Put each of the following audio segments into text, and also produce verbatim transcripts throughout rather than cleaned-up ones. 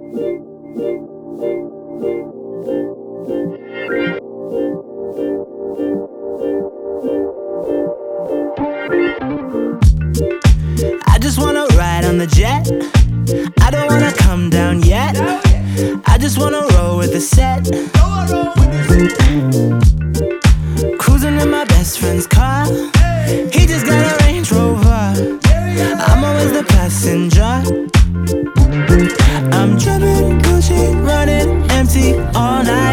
I just wanna ride on the jet. I don't wanna come down yet. I just wanna roll with the set. Cruising in my best friend's car. He just got a Range Rover. I'm always the passenger. I'm dripping Gucci, running empty all night.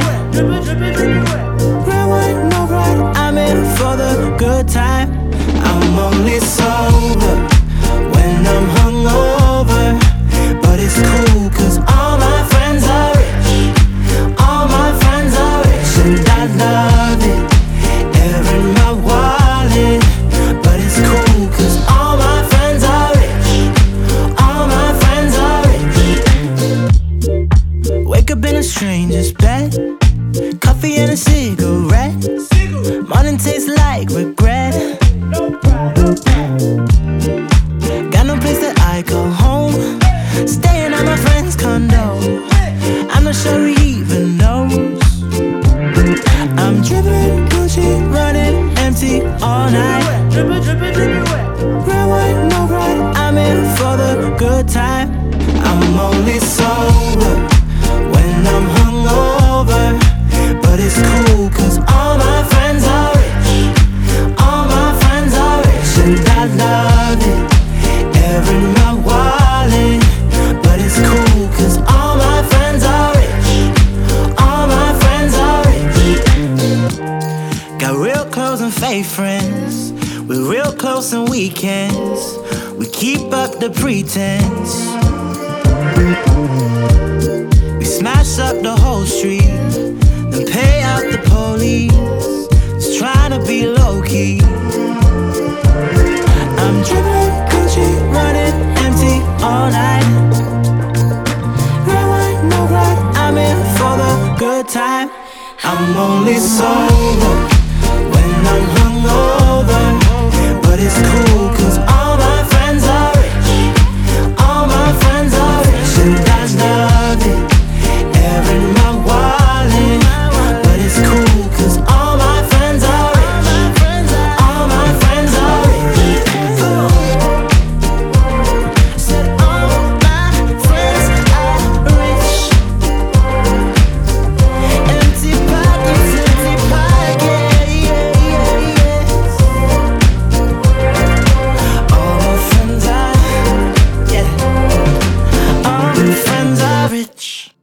Red, white, no ride. I'm in for the good time. I'm only sober when I'm hungover, but it's cool 'cause all my friends are rich. All my friends are rich and I love it. Air in my wallet, but it's cool 'cause all my friends are rich. All my friends are rich. Wake up in a stranger's bed, coffee and a cigarette. Morning tastes like regret. Got no place that I call home, staying at my friend's condo. I'm not sure he even knows. I'm dripping Gucci, running empty all night. Red, white, no ride. I'm in for the good time. I'm only sober when I'm hungover, but it's cool 'cause all my friends are rich. All my friends are rich and I love it. Air in my wallet, but it's cool 'cause all my friends are rich. All my friends are rich. Got real close and fake friends. We're real close on weekends. We keep up the pretense. We smash up the whole street, then pay out the police. Just trying to be low-key. I'm dripping Gucci, running empty all night. Red, white, no ride. I'm in for the good time. I'm only sober when I'm hungover, but it's cool 'cause all my friends are rich. All my friends are rich and I love it. Air in my wallet, but it's cool 'cause all my friends are rich. All my friends are rich. Said all my friends are rich. Empty pockets, empty pockets, yeah, yeah, yeah. All my friends are, yeah. All my friends are rich.